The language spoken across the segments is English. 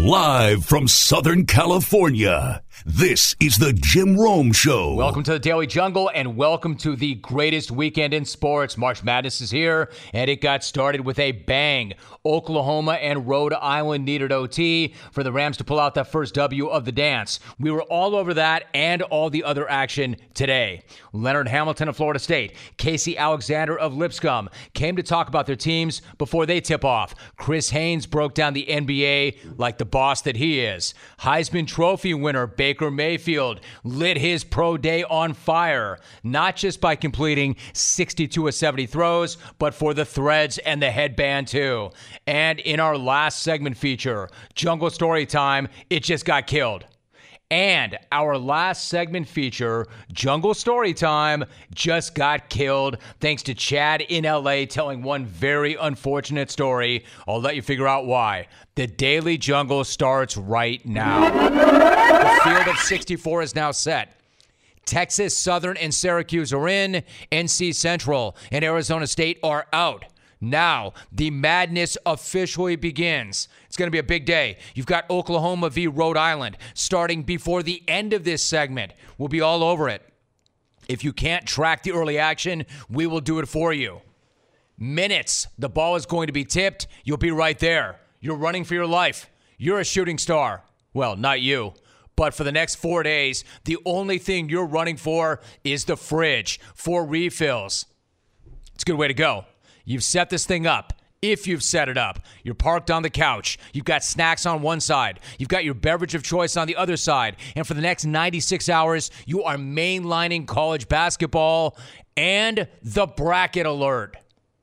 Live from Southern California, this is the Jim Rome Show. Welcome to the Daily Jungle and welcome to the greatest weekend in sports. March Madness is here and it got started with a bang. Oklahoma and Rhode Island needed OT for the Rams to pull out that first W of the dance. We were all over that and all the other action today. Leonard Hamilton of Florida State, Casey Alexander of Lipscomb came to talk about their teams before they tip off. Chris Haynes broke down the NBA like the boss that he is. Heisman Trophy winner Baker Mayfield lit his pro day on fire, not just by completing 62 of 70 throws, but for the threads and the headband too. And in our last segment feature, Jungle Story Time, it just got killed. And our last segment feature, Jungle Story Time, just got killed thanks to Chad in LA telling one very unfortunate story. I'll let you figure out why. The Daily Jungle starts right now. The field of 64 is now set. Texas, Southern, and Syracuse are in. NC Central and Arizona State are out. Now, the madness officially begins. It's going to be a big day. You've got Oklahoma v. Rhode Island starting before the end of this segment. We'll be all over it. If you can't track the early action, we will do it for you. Minutes. The ball is going to be tipped. You'll be right there. You're running for your life. You're a shooting star. Well, not you. But for the next 4 days, the only thing you're running for is the fridge for refills. It's a good way to go. You've set this thing up. If you've set it up, you're parked on the couch. You've got snacks on one side. You've got your beverage of choice on the other side. And for the next 96 hours, you are mainlining college basketball and the bracket alert.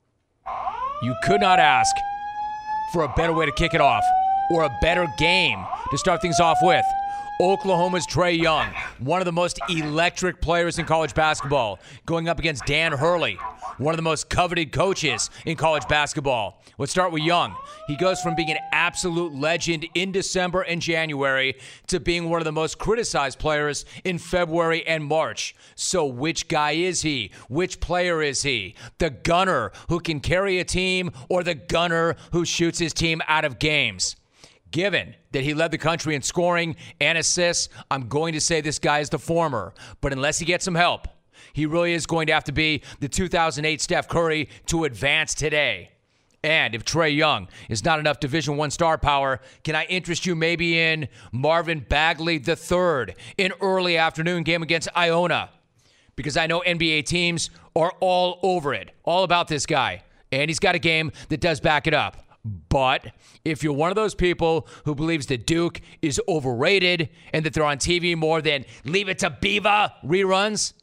You could not ask for a better way to kick it off or a better game to start things off with. Oklahoma's Trae Young, one of the most electric players in college basketball, going up against Dan Hurley, one of the most coveted coaches in college basketball. Let's start with Young. He goes from being an absolute legend in December and January to being one of the most criticized players in February and March. So which guy is he? Which player is he? The gunner who can carry a team or the gunner who shoots his team out of games? Given that he led the country in scoring and assists, I'm going to say this guy is the former. But unless he gets some help, he really is going to have to be the 2008 Steph Curry to advance today. And if Trae Young is not enough Division I star power, can I interest you maybe in Marvin Bagley III, an early afternoon game against Iona? Because I know NBA teams are all over it, all about this guy. And he's got a game that does back it up. But if you're one of those people who believes that Duke is overrated and that they're on TV more than Leave It to Beaver reruns,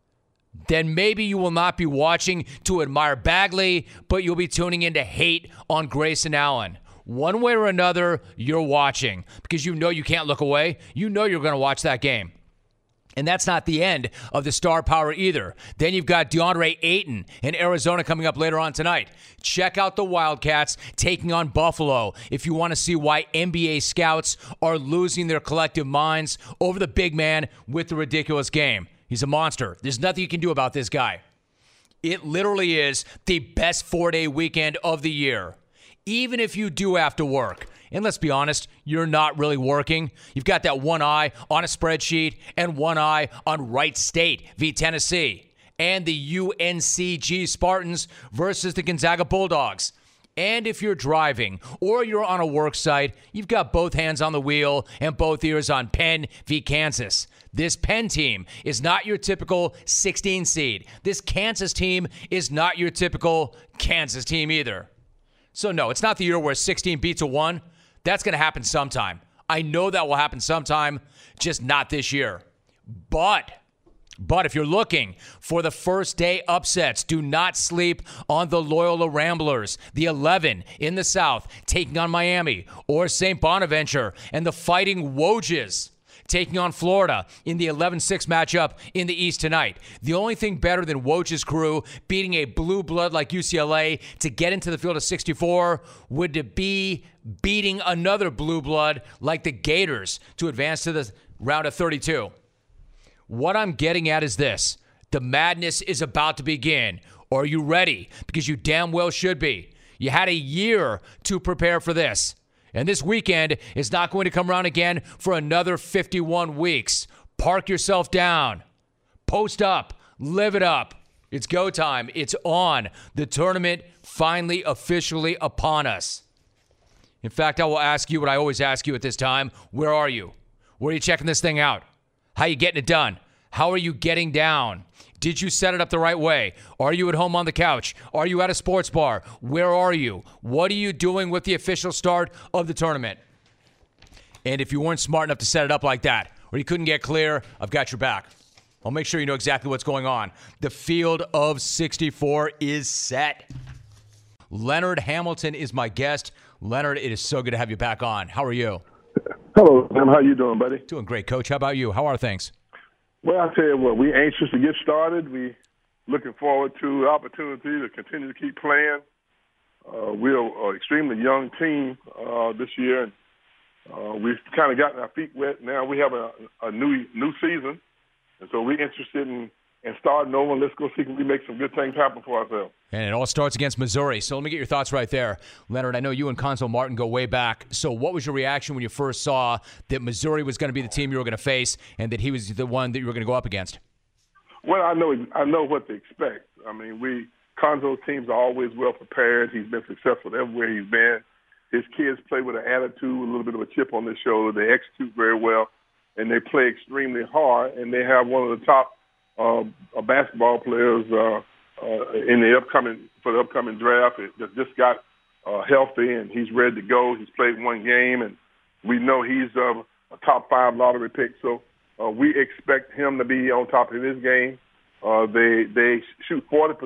then maybe you will not be watching to admire Bagley, but you'll be tuning in to hate on Grayson Allen. One way or another, you're watching because you know you can't look away. You know you're going to watch that game. And that's not the end of the star power either. Then you've got DeAndre Ayton in Arizona coming up later on tonight. Check out the Wildcats taking on Buffalo if you want to see why NBA scouts are losing their collective minds over the big man with the ridiculous game. He's a monster. There's nothing you can do about this guy. It literally is the best 4-day weekend of the year. Even if you do have to work. And let's be honest, you're not really working. You've got that one eye on a spreadsheet and one eye on Wright State v. Tennessee and the UNCG Spartans versus the Gonzaga Bulldogs. And if you're driving or you're on a work site, you've got both hands on the wheel and both ears on Penn v. Kansas. This Penn team is not your typical 16 seed. This Kansas team is not your typical Kansas team either. So no, it's not the year where 16 beats a 1. That's going to happen sometime. I know that will happen sometime, just not this year. But if you're looking for the first day upsets, do not sleep on the Loyola Ramblers, the 11 in the South, taking on Miami, or St. Bonaventure and the Fighting Wojs taking on Florida in the 11-6 matchup in the East tonight. The only thing better than Woj's crew beating a blue blood like UCLA to get into the field of 64 would be beating another blue blood like the Gators to advance to the round of 32. What I'm getting at is this. The madness is about to begin. Are you ready? Because you damn well should be. You had a year to prepare for this. And this weekend is not going to come around again for another 51 weeks. Park yourself down. Post up. Live it up. It's go time. It's on. The tournament finally officially upon us. In fact, I will ask you what I always ask you at this time. Where are you? Where are you checking this thing out? How are you getting it done? How are you getting down? Did you set it up the right way? Are you at home on the couch? Are you at a sports bar? Where are you? What are you doing with the official start of the tournament? And if you weren't smart enough to set it up like that, or you couldn't get clear, I've got your back. I'll make sure you know exactly what's going on. The field of 64 is set. Leonard Hamilton is my guest. Leonard, it is so good to have you back on. How are you? Hello, Tim. How you doing, buddy? Doing great, Coach. How about you? How are things? Well, I'll tell you what, we're anxious to get started. We're looking forward to the opportunity to continue to keep playing. We're an extremely young team this year, and we've kind of gotten our feet wet. Now we have a new season, and so we're interested in starting over. Let's go see if we can make some good things happen for ourselves. And it all starts against Missouri. So let me get your thoughts right there. Leonard, I know you and Cuonzo Martin go way back. So what was your reaction when you first saw that Missouri was going to be the team you were going to face and that he was the one that you were going to go up against? Well, I know what to expect. I mean, Cuonzo's teams are always well prepared. He's been successful everywhere he's been. His kids play with an attitude, a little bit of a chip on their shoulder. They execute very well, and they play extremely hard. And they have one of the top basketball players in the upcoming draft. It just got healthy, and he's ready to go. He's played one game, and we know he's a top 5 lottery pick. So we expect him to be on top of his game. They shoot 44%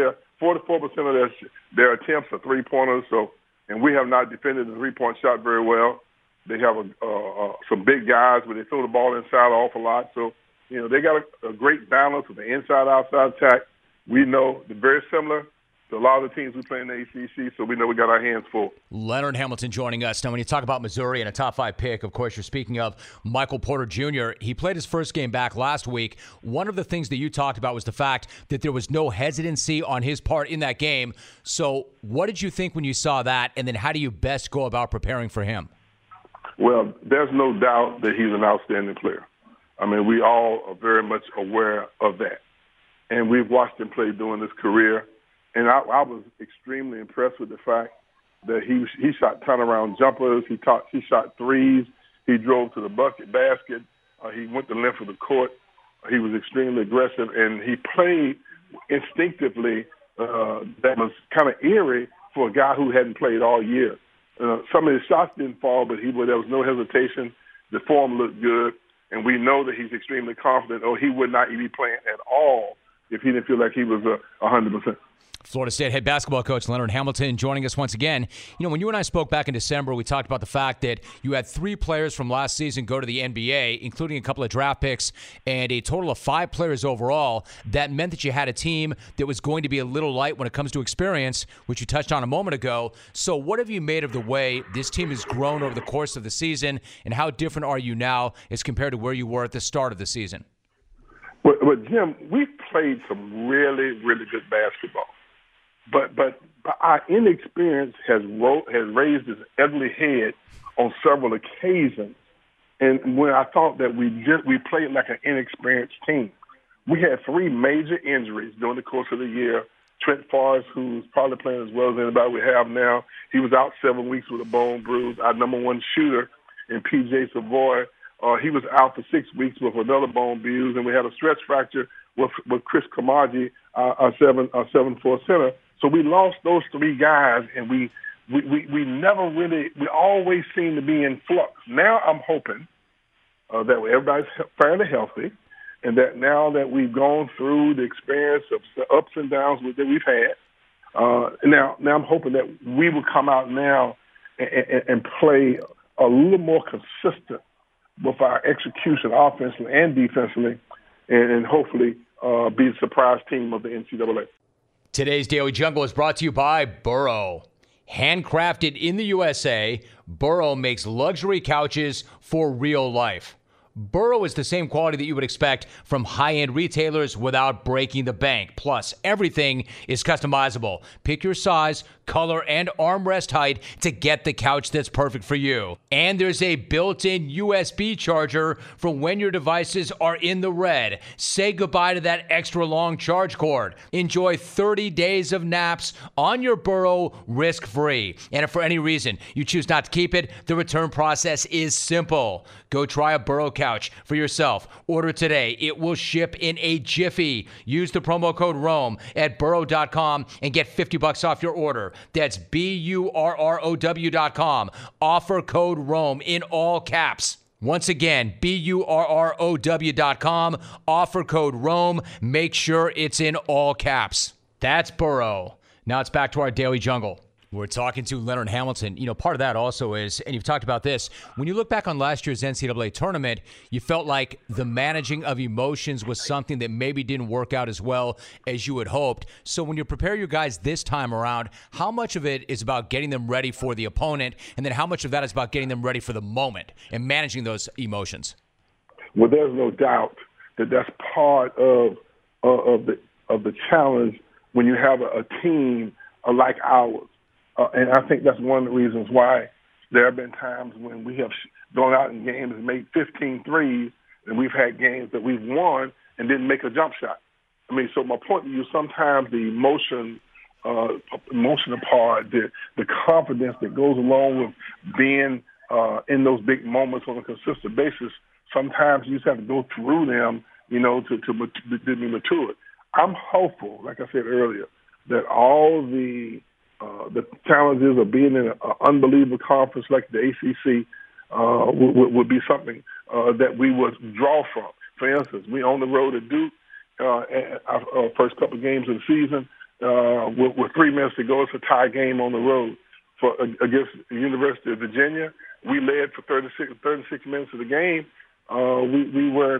of their attempts are 3-pointers. So, and we have not defended the 3-point shot very well. They have some big guys, but they throw the ball inside an awful lot. So, you know, they got a great balance with the inside-outside attack. We know they're very similar to a lot of the teams we play in the ACC, so we know we got our hands full. Leonard Hamilton joining us. Now, when you talk about Missouri and a top 5 pick, of course, you're speaking of Michael Porter Jr. He played his first game back last week. One of the things that you talked about was the fact that there was no hesitancy on his part in that game. So what did you think when you saw that, and then how do you best go about preparing for him? Well, there's no doubt that he's an outstanding player. I mean, we all are very much aware of that. And we've watched him play during his career. And I was extremely impressed with the fact that he shot turnaround jumpers. He shot threes. He drove to the basket. He went the length of the court. He was extremely aggressive. And he played instinctively that was kind of eerie for a guy who hadn't played all year. Some of his shots didn't fall, but there was no hesitation. The form looked good. And we know that he's extremely confident, or he would not be playing at all if he didn't feel like he was 100%. Florida State head basketball coach Leonard Hamilton joining us once again. You know, when you and I spoke back in December, we talked about the fact that you had 3 players from last season go to the NBA, including a couple of draft picks, and a total of 5 players overall. That meant that you had a team that was going to be a little light when it comes to experience, which you touched on a moment ago. So what have you made of the way this team has grown over the course of the season, and how different are you now as compared to where you were at the start of the season? Well, Jim, we've played some really, really good basketball. But our inexperience has raised its ugly head on several occasions. And when I thought that we played like an inexperienced team, we had 3 major injuries during the course of the year. Trent Forrest, who's probably playing as well as anybody we have now, he was out 7 weeks with a bone bruise. Our number 1 shooter in P.J. Savoy, he was out for 6 weeks with another bone bruise, and we had a stress fracture with Chris Kamaji, our 7'4" center. So we lost those 3 guys, and we never really – we always seem to be in flux. Now I'm hoping that everybody's fairly healthy, and that now that we've gone through the experience of the ups and downs that we've had, now I'm hoping that we will come out now and play a little more consistent with our execution offensively and defensively, and hopefully be the surprise team of the NCAA. Today's Daily Jungle is brought to you by Burrow. Handcrafted in the USA, Burrow makes luxury couches for real life. Burrow is the same quality that you would expect from high-end retailers without breaking the bank. Plus, everything is customizable. Pick your size, color, and armrest height to get the couch that's perfect for you. And there's a built-in USB charger for when your devices are in the red. Say goodbye to that extra long charge cord. Enjoy 30 days of naps on your Burrow risk-free. And if for any reason you choose not to keep it, the return process is simple. Go try a Burrow couch for yourself. Order today. It will ship in a jiffy. Use the promo code ROME at burrow.com and get $50 off your order. That's BURROW.com. Offer code ROME in all caps. Once again, BURROW.com. Offer code ROME. Make sure it's in all caps. That's Burrow. Now it's back to our Daily Jungle. We're talking to Leonard Hamilton. You know, part of that also is, and you've talked about this, when you look back on last year's NCAA tournament, you felt like the managing of emotions was something that maybe didn't work out as well as you had hoped. So when you prepare your guys this time around, how much of it is about getting them ready for the opponent, and then how much of that is about getting them ready for the moment and managing those emotions? Well, there's no doubt that that's part of the challenge when you have a team like ours. And I think that's one of the reasons why there have been times when we have gone out in games and made 15 threes, and we've had games that we've won and didn't make a jump shot. I mean, so my point to you, sometimes the emotional part, the confidence that goes along with being in those big moments on a consistent basis, sometimes you just have to go through them, you know, to be matured. I'm hopeful, like I said earlier, that all the challenges of being in an unbelievable conference like the ACC would be something that we would draw from. For instance, we on the road at Duke, our first couple of games of the season, with 3 minutes to go. It's a tie game on the road against the University of Virginia. We led for 36 minutes of the game. We were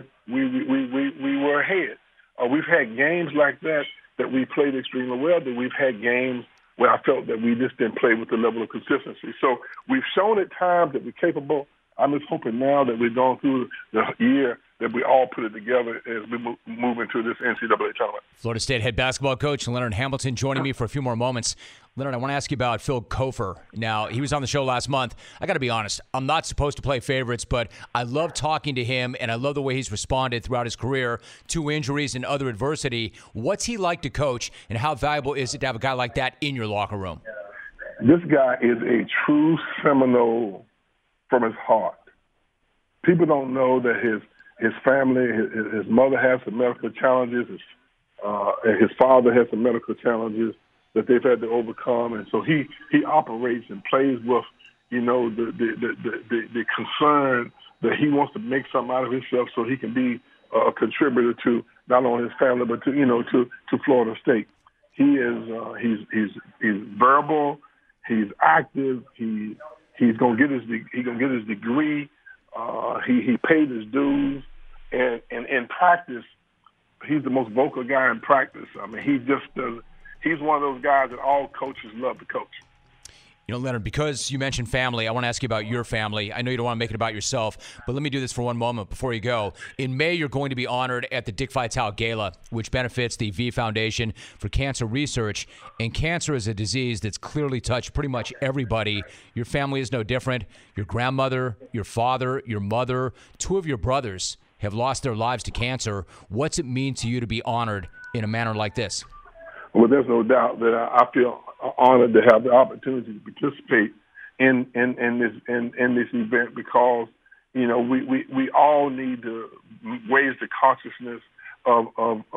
ahead. We've had games like that we played extremely well. That we've had games where I felt that we just didn't play with the level of consistency. So we've shown at times that we're capable. I'm just hoping now that we've gone through the year that we all put it together as we move into this NCAA tournament. Florida State head basketball coach Leonard Hamilton joining me for a few more moments. Leonard, I want to ask you about Phil Cofer. Now, he was on the show last month. I got to be honest, I'm not supposed to play favorites, but I love talking to him, and I love the way he's responded throughout his career to injuries and other adversity. What's he like to coach, and how valuable is it to have a guy like that in your locker room? This guy is a true Seminole from his heart. People don't know that his family, his mother has some medical challenges, and his father has some medical challenges that they've had to overcome, and so he operates and plays with, you know, the concern that he wants to make something out of himself so he can be a contributor to not only his family but to Florida State. He is he's verbal, he's active, he's gonna get his degree. He paid his dues, and in practice, he's the most vocal guy in practice. I mean, he's one of those guys that all coaches love to coach. You know, Leonard, because you mentioned family, I want to ask you about your family. I know you don't want to make it about yourself, but let me do this for one moment before you go. In May, you're going to be honored at the Dick Vitale Gala, which benefits the V Foundation for Cancer Research. And cancer is a disease that's clearly touched pretty much everybody. Your family is no different. Your grandmother, your father, your mother, 2 of your brothers have lost their lives to cancer. What's it mean to you to be honored in a manner like this? Well, there's no doubt that I feel honored to have the opportunity to participate in this event because, you know, we all need to raise the consciousness of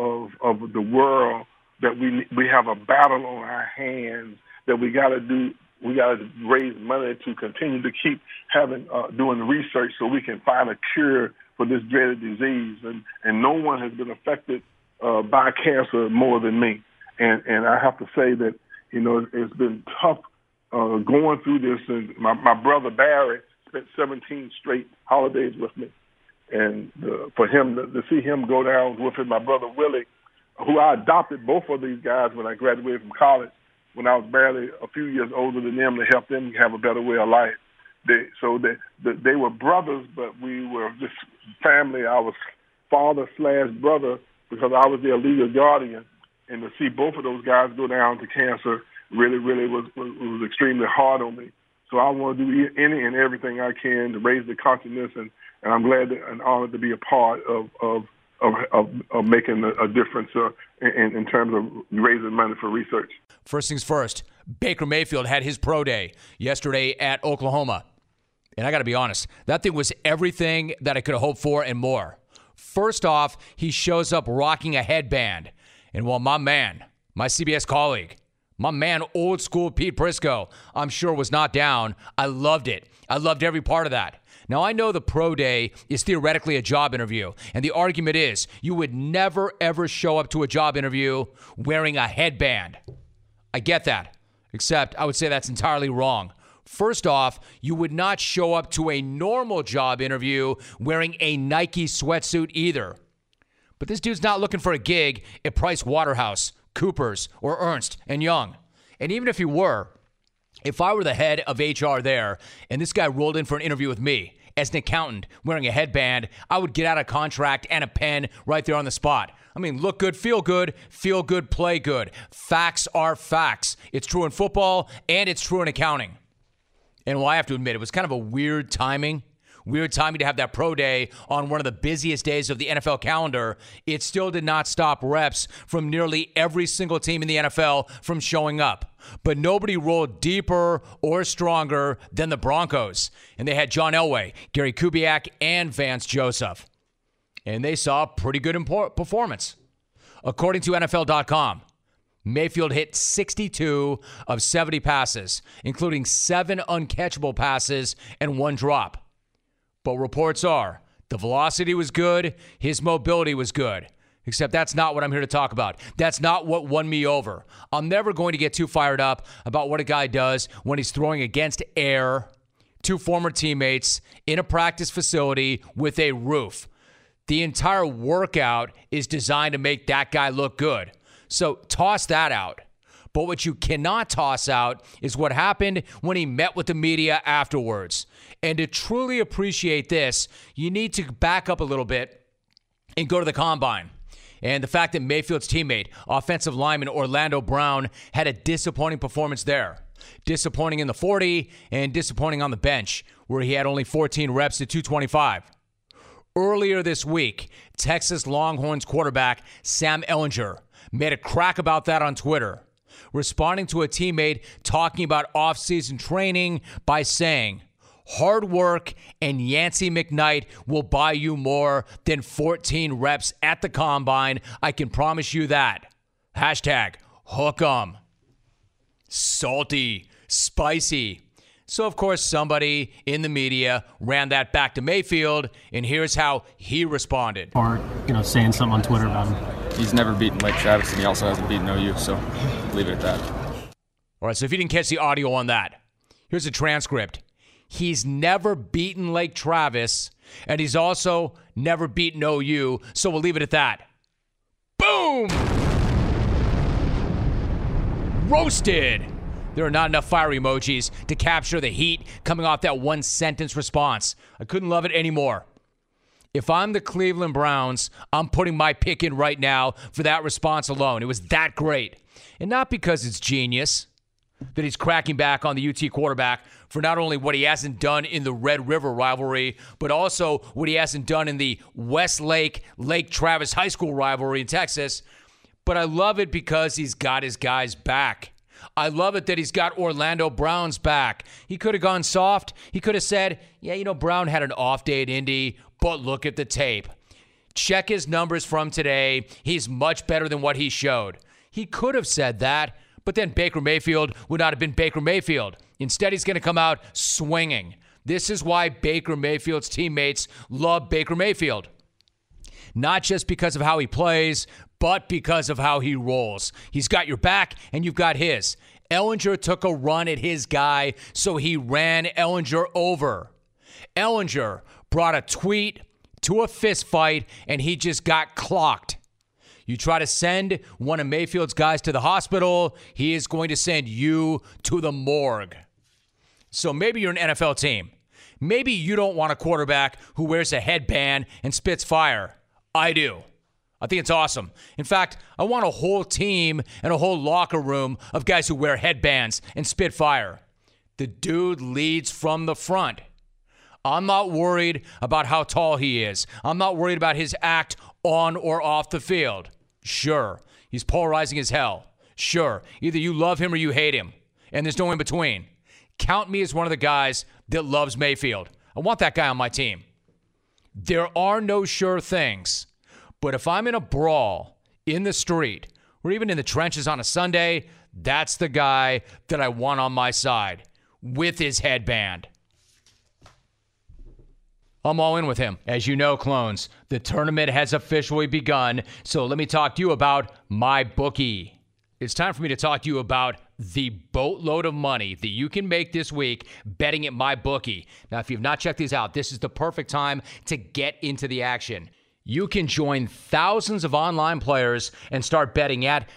the world that we have a battle on our hands that we got to do. We got to raise money to continue to keep doing research so we can find a cure for this dreaded disease. And no one has been affected by cancer more than me. And I have to say that, you know, it's been tough going through this. And my brother Barry spent 17 straight holidays with me. And for him to see him go down with him, my brother Willie, who I adopted both of these guys when I graduated from college, when I was barely a few years older than them, to help them have a better way of life. They were brothers, but we were just family. I was father/brother because I was their legal guardian, and to see both of those guys go down to cancer really was extremely hard on me. So I want to do any and everything I can to raise the consciousness, and I'm glad and honored to be a part of making a difference in terms of raising money for research. First things first, Baker Mayfield had his pro day yesterday at Oklahoma. And I got to be honest, that thing was everything that I could have hoped for and more. First off, he shows up rocking a headband. And while my CBS colleague, my man, old school Pete Prisco, I'm sure was not down, I loved it. I loved every part of that. Now, I know the pro day is theoretically a job interview, and the argument is you would never, ever show up to a job interview wearing a headband. I get that, except I would say that's entirely wrong. First off, you would not show up to a normal job interview wearing a Nike sweatsuit either. But this dude's not looking for a gig at Price Waterhouse, Coopers, or Ernst & Young. And even if he were, if I were the head of HR there and this guy rolled in for an interview with me as an accountant wearing a headband, I would get out a contract and a pen right there on the spot. I mean, look good, feel good, play good. Facts are facts. It's true in football and it's true in accounting. And well, I have to admit, it was kind of a weird timing to have that pro day on one of the busiest days of the NFL calendar. It still did not stop reps from nearly every single team in the NFL from showing up. But nobody rolled deeper or stronger than the Broncos. And they had John Elway, Gary Kubiak, and Vance Joseph. And they saw a pretty good performance. According to NFL.com, Mayfield hit 62 of 70 passes, including 7 uncatchable passes and 1 drop. But reports are the velocity was good, his mobility was good. Except that's not what I'm here to talk about. That's not what won me over. I'm never going to get too fired up about what a guy does when he's throwing against air, 2 former teammates in a practice facility with a roof. The entire workout is designed to make that guy look good. So toss that out. But what you cannot toss out is what happened when he met with the media afterwards. And to truly appreciate this, you need to back up a little bit and go to the combine. And the fact that Mayfield's teammate, offensive lineman Orlando Brown, had a disappointing performance there. Disappointing in the 40 and disappointing on the bench, where he had only 14 reps at 225. Earlier this week, Texas Longhorns quarterback Sam Ehlinger made a crack about that on Twitter, responding to a teammate talking about off-season training by saying, "Hard work and Yancey McKnight will buy you more than 14 reps at the combine. I can promise you that." Hashtag hook 'em. Salty, spicy. So, of course, somebody in the media ran that back to Mayfield, and here's how he responded. Or, saying something on Twitter about him. He's never beaten Lake Travis, and he also hasn't beaten OU, so leave it at that. All right, so if you didn't catch the audio on that, here's a transcript. He's never beaten Lake Travis, and he's also never beaten OU, so we'll leave it at that. Boom! Roasted! There are not enough fire emojis to capture the heat coming off that one-sentence response. I couldn't love it anymore. If I'm the Cleveland Browns, I'm putting my pick in right now for that response alone. It was that great. And not because it's genius that he's cracking back on the UT quarterback for not only what he hasn't done in the Red River rivalry, but also what he hasn't done in the Westlake, Lake Travis High School rivalry in Texas. But I love it because he's got his guys back. I love it that he's got Orlando Brown's back. He could have gone soft. He could have said, Brown had an off day at Indy, but look at the tape. Check his numbers from today. He's much better than what he showed. He could have said that, but then Baker Mayfield would not have been Baker Mayfield. Instead, he's going to come out swinging. This is why Baker Mayfield's teammates love Baker Mayfield. Not just because of how he plays, but because of how he rolls. He's got your back, and you've got his. Ehlinger took a run at his guy, so he ran Ehlinger over. Ehlinger brought a tweet to a fist fight, and he just got clocked. You try to send one of Mayfield's guys to the hospital, he is going to send you to the morgue. So maybe you're an NFL team. Maybe you don't want a quarterback who wears a headband and spits fire. I do. I think it's awesome. In fact, I want a whole team and a whole locker room of guys who wear headbands and spit fire. The dude leads from the front. I'm not worried about how tall he is. I'm not worried about his act on or off the field. Sure, he's polarizing as hell. Sure, either you love him or you hate him, and there's no in between. Count me as one of the guys that loves Mayfield. I want that guy on my team. There are no sure things, but if I'm in a brawl in the street or even in the trenches on a Sunday, that's the guy that I want on my side with his headband. I'm all in with him. As you know, clones, the tournament has officially begun, so let me talk to you about MyBookie. It's time for me to talk to you about the boatload of money that you can make this week betting at MyBookie. Now, if you've not checked these out, this is the perfect time to get into the action. You can join thousands of online players and start betting at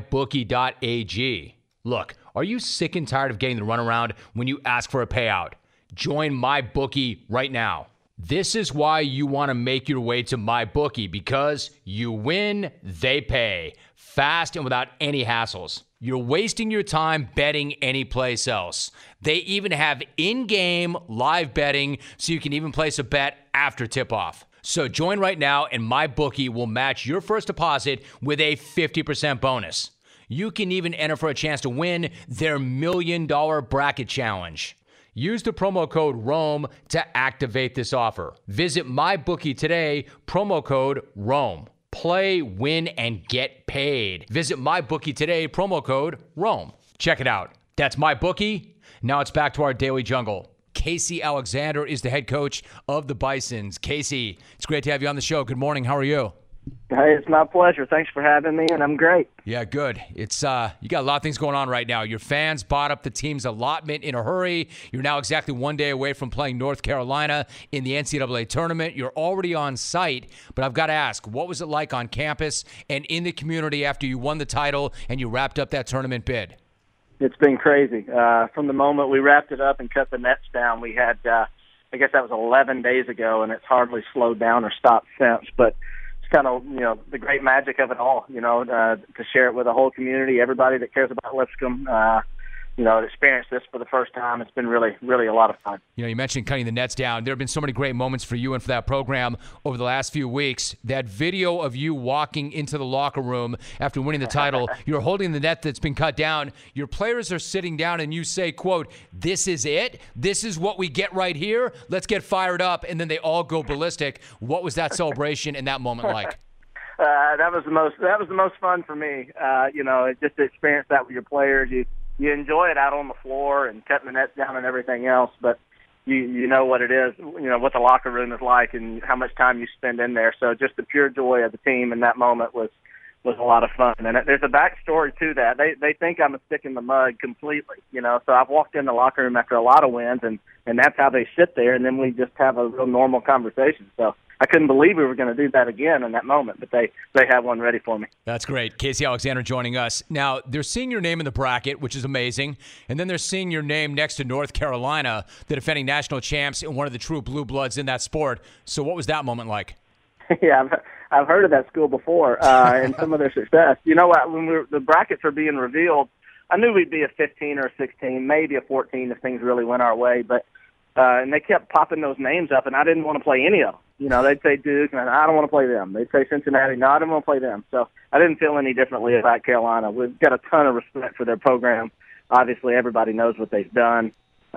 mybookie.ag. Look, are you sick and tired of getting the runaround when you ask for a payout? Join MyBookie right now. This is why you want to make your way to MyBookie, because you win, they pay. Fast and without any hassles. You're wasting your time betting anyplace else. They even have in-game live betting, so you can even place a bet after tip-off. So join right now, and MyBookie will match your first deposit with a 50% bonus. You can even enter for a chance to win their $1 million bracket challenge. Use the promo code ROME to activate this offer. Visit MyBookie today, promo code ROME. Play, win, and get paid. Visit MyBookie today, promo code ROME. Check it out. That's MyBookie. Now it's back to our Daily Jungle. Casey Alexander is the head coach of the Bisons. Casey, it's great to have you on the show. Good morning. How are you? Hey, it's my pleasure. Thanks for having me, and I'm great. Yeah, good. It's you got a lot of things going on right now. Your fans bought up the team's allotment in a hurry. You're now exactly 1 day away from playing North Carolina in the NCAA tournament. You're already on site, but I've got to ask, what was it like on campus and in the community after you won the title and you wrapped up that tournament bid? It's been crazy. From the moment we wrapped it up and cut the nets down, we had, I guess that was 11 days ago, and it's hardly slowed down or stopped since, but kind of, the great magic of it all, to share it with the whole community, everybody that cares about Lipscomb, experience this for the first time. It's been really, really a lot of fun. You mentioned cutting the nets down. There have been so many great moments for you and for that program over the last few weeks. That video of you walking into the locker room after winning the title, you're holding the net that's been cut down. Your players are sitting down and you say, quote, "This is it? This is what we get right here? Let's get fired up." And then they all go ballistic. What was that celebration and that moment like? That was the most fun for me. Just to experience that with your players. You enjoy it out on the floor and cutting the nets down and everything else, but you know what it is, what the locker room is like and how much time you spend in there. So just the pure joy of the team in that moment was a lot of fun. And there's a backstory to that. They think I'm a stick in the mud completely, So I've walked in the locker room after a lot of wins, and that's how they sit there, and then we just have a real normal conversation. So I couldn't believe we were going to do that again in that moment, but they have one ready for me. That's great. Casey Alexander joining us. Now, they're seeing your name in the bracket, which is amazing, and then they're seeing your name next to North Carolina, the defending national champs and one of the true blue bloods in that sport. So what was that moment like? Yeah, I've heard of that school before and some of their success. You know what? When the brackets were being revealed, I knew we'd be a 15 or a 16, maybe a 14 if things really went our way, but and they kept popping those names up, and I didn't want to play any of them. They'd say Duke, and I don't want to play them. They'd say Cincinnati, no, I don't want to play them. So I didn't feel any differently about Carolina. We've got a ton of respect for their program. Obviously, everybody knows what they've done.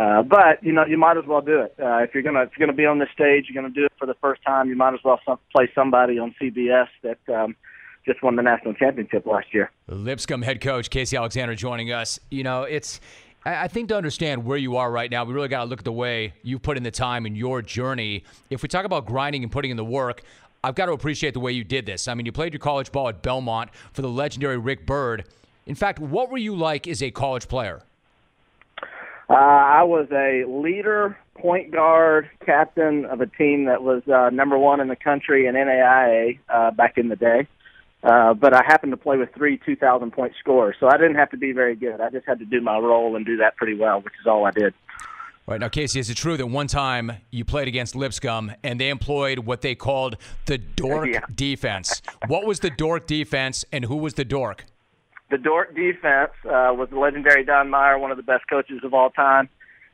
But you might as well do it. If you're gonna be on this stage, you're gonna do it for the first time. You might as well play somebody on CBS that just won the national championship last year. Lipscomb head coach Casey Alexander joining us. I think to understand where you are right now, we really got to look at the way you put in the time in your journey. If we talk about grinding and putting in the work, I've got to appreciate the way you did this. I mean, you played your college ball at Belmont for the legendary Rick Byrd. In fact, what were you like as a college player? I was a leader, point guard, captain of a team that was number one in the country in NAIA back in the day. But I happened to play with 3 2,000-point scorers, so I didn't have to be very good. I just had to do my role and do that pretty well, which is all I did. Right. Now, Casey, is it true that one time you played against Lipscomb and they employed what they called the dork defense? What was the dork defense and who was the dork? The dork defense was the legendary Don Meyer, one of the best coaches of all time,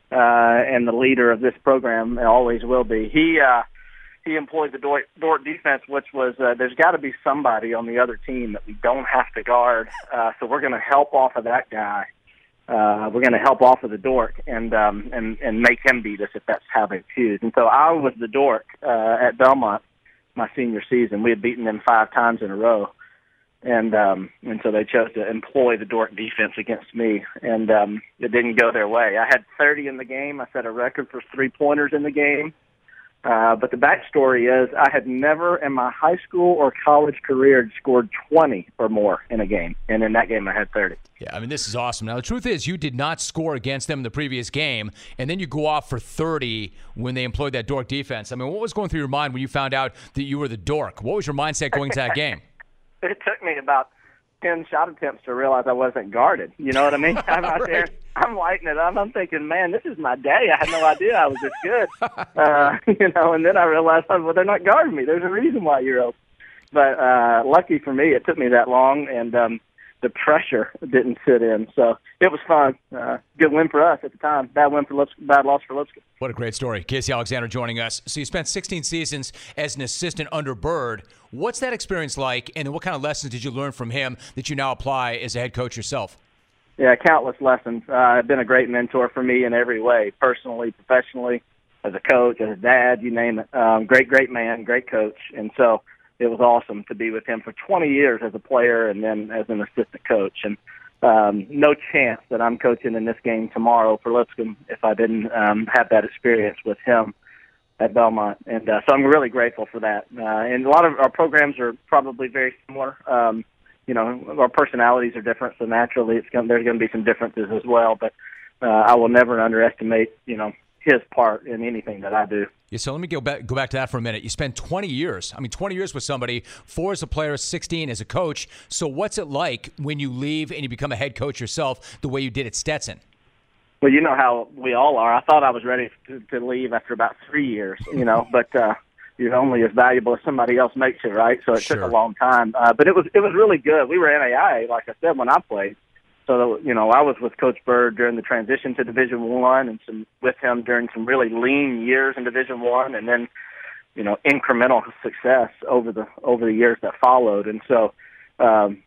and the leader of this program, and always will be. He employed the dork defense, which was there's got to be somebody on the other team that we don't have to guard, so we're going to help off of that guy. We're going to help off of the dork and make him beat us if that's how they choose. And so I was the dork at Belmont my senior season. We had beaten them 5 times in a row, and so they chose to employ the dork defense against me, and it didn't go their way. I had 30 in the game. I set a record for 3-pointers in the game. But the backstory is I had never in my high school or college career scored 20 or more in a game. And in that game, I had 30. Yeah, I mean, this is awesome. Now, the truth is you did not score against them in the previous game, and then you go off for 30 when they employed that dork defense. I mean, what was going through your mind when you found out that you were the dork? What was your mindset going into that game? It took me about 10 shot attempts to realize I wasn't guarded. You know what I mean? I'm out there. I'm lighting it up. I'm thinking, man, this is my day. I had no idea I was this good. And then I realized, well, they're not guarding me. There's a reason why you're open. But lucky for me, it took me that long, and the pressure didn't sit in. So it was fun. Good win for us at the time. Bad loss for Lipscomb. What a great story. Casey Alexander joining us. So you spent 16 seasons as an assistant under Bird. What's that experience like, and what kind of lessons did you learn from him that you now apply as a head coach yourself? Yeah, countless lessons. Been a great mentor for me in every way, personally, professionally, as a coach, as a dad, you name it. Great man, great coach. And so it was awesome to be with him for 20 years as a player and then as an assistant coach. And no chance that I'm coaching in this game tomorrow for Lipscomb if I didn't have that experience with him at Belmont. And so I'm really grateful for that. And a lot of our programs are probably very similar. Our personalities are different, so naturally there's going to be some differences as well. But I will never underestimate, his part in anything that I do. Yeah, so let me go back to that for a minute. You spent 20 years. 20 years with somebody, 4 as a player, 16 as a coach. So what's it like when you leave and you become a head coach yourself the way you did at Stetson? Well, you know how we all are. I thought I was ready to leave after about 3 years, but you're only as valuable as somebody else makes you, right? So it took a long time. But it was really good. We were NAIA, like I said, when I played. So, I was with Coach Bird during the transition to Division I and with him during some really lean years in Division I and then, incremental success over the years that followed. And so, and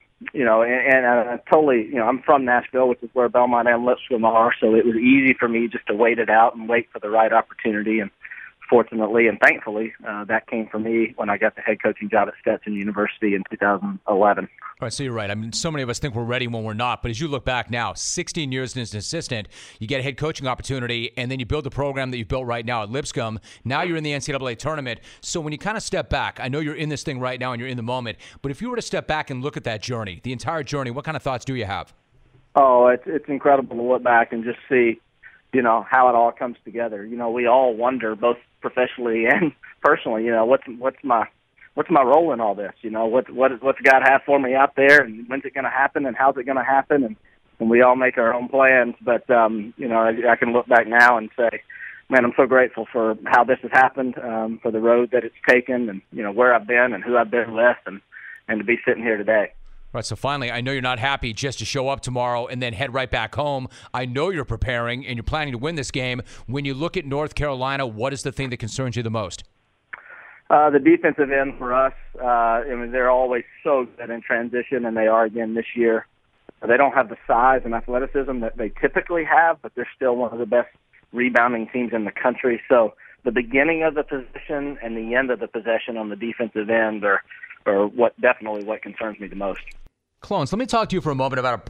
I totally, I'm from Nashville, which is where Belmont and Lipscomb are, so it was easy for me just to wait it out and wait for the right opportunity. And fortunately and thankfully, that came for me when I got the head coaching job at Stetson University in 2011. All right, so you're right. So many of us think we're ready when we're not. But as you look back now, 16 years as an assistant, you get a head coaching opportunity, and then you build the program that you've built right now at Lipscomb. Now you're in the NCAA tournament. So when you kind of step back, I know you're in this thing right now and you're in the moment, but if you were to step back and look at that journey, the entire journey, what kind of thoughts do you have? Oh, it's incredible to look back and just see, how it all comes together. We all wonder, both professionally and personally, what's my role in all this? What's God have for me out there, and when's it going to happen, and how's it going to happen? And we all make our own plans. But I can look back now and say, man, I'm so grateful for how this has happened, for the road that it's taken, and where I've been and who I've been with, and to be sitting here today. All right, so finally, I know you're not happy just to show up tomorrow and then head right back home. I know you're preparing and you're planning to win this game. When you look at North Carolina, what is the thing that concerns you the most? The defensive end for us, they're always so good in transition, and they are again this year. They don't have the size and athleticism that they typically have, but they're still one of the best rebounding teams in the country. So the beginning of the possession and the end of the possession on the defensive end are what concerns me the most. Clones, let me talk to you for a moment about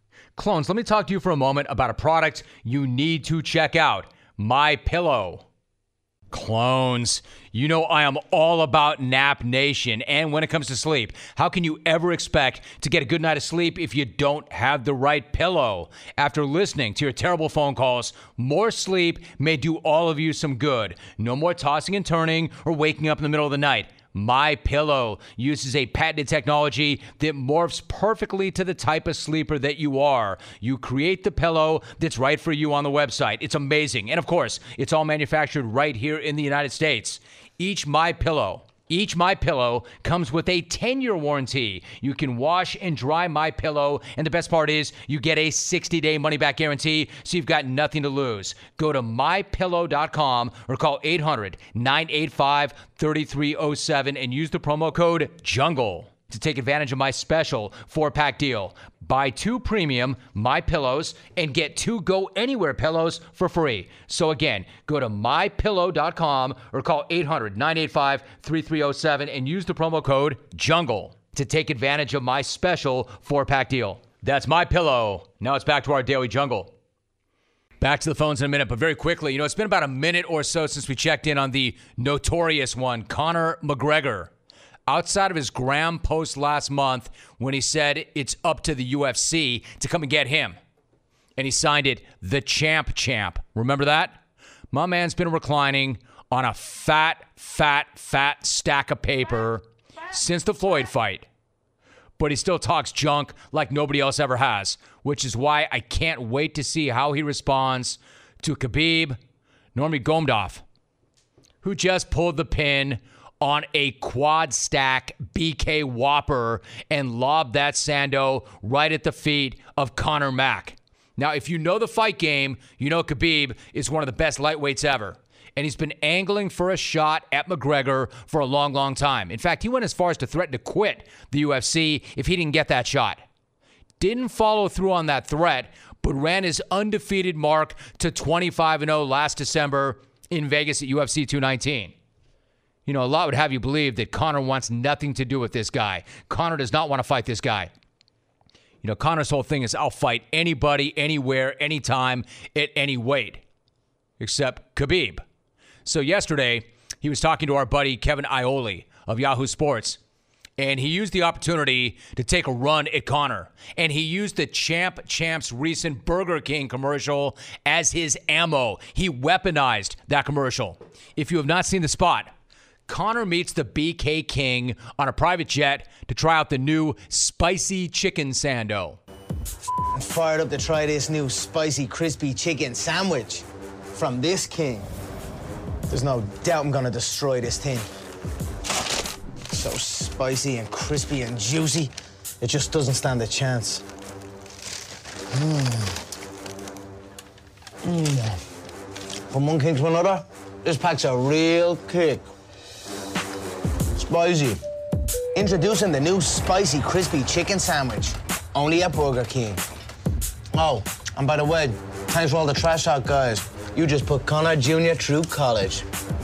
a product you need to check out. MyPillow. Clones, I am all about Nap Nation, and when it comes to sleep, how can you ever expect to get a good night of sleep if you don't have the right pillow? After listening to your terrible phone calls, more sleep may do all of you some good. No more tossing and turning or waking up in the middle of the night. MyPillow uses a patented technology that morphs perfectly to the type of sleeper that you are. You create the pillow that's right for you on the website. It's amazing. And of course, it's all manufactured right here in the United States. Each MyPillow comes with a 10-year warranty. You can wash and dry MyPillow, and the best part is you get a 60-day money-back guarantee, so you've got nothing to lose. Go to MyPillow.com or call 800-985-3307 and use the promo code JUNGLE to take advantage of my special 4-pack deal. Buy 2 premium MyPillows and get 2 Go Anywhere pillows for free. So again, go to MyPillow.com or call 800-985-3307 and use the promo code JUNGLE to take advantage of my special 4-pack deal. That's MyPillow. Now it's back to our Daily Jungle. Back to the phones in a minute, but very quickly, it's been about a minute or so since we checked in on the notorious one, Conor McGregor. Outside of his Graham post last month when he said it's up to the UFC to come and get him. And he signed it, the champ. Remember that? My man's been reclining on a fat stack of paper since the Floyd fight. But he still talks junk like nobody else ever has, which is why I can't wait to see how he responds to Khabib Nurmagomedov, who just pulled the pin on a quad stack BK Whopper and lobbed that Sando right at the feet of Conor Mack. Now, if you know the fight game, you know Khabib is one of the best lightweights ever. And he's been angling for a shot at McGregor for a long time. In fact, he went as far as to threaten to quit the UFC if he didn't get that shot. Didn't follow through on that threat, but ran his undefeated mark to 25-0 last December in Vegas at UFC 219. A lot would have you believe that Conor wants nothing to do with this guy. Conor does not want to fight this guy. Conor's whole thing is I'll fight anybody, anywhere, anytime, at any weight, except Khabib. So yesterday, he was talking to our buddy Kevin Iole of Yahoo Sports, and he used the opportunity to take a run at Conor. And he used the Champ's recent Burger King commercial as his ammo. He weaponized that commercial. If you have not seen the spot, Conor meets the BK King on a private jet to try out the new spicy chicken sando. I'm fired up to try this new spicy crispy chicken sandwich from this king. There's no doubt I'm gonna destroy this thing. So spicy and crispy and juicy, it just doesn't stand a chance. From one king to another, this packs a real kick. Spicy. Introducing the new spicy crispy chicken sandwich, only at Burger King. Oh, and by the way, thanks for all the trash talk, guys. You just put Conor Jr. through college.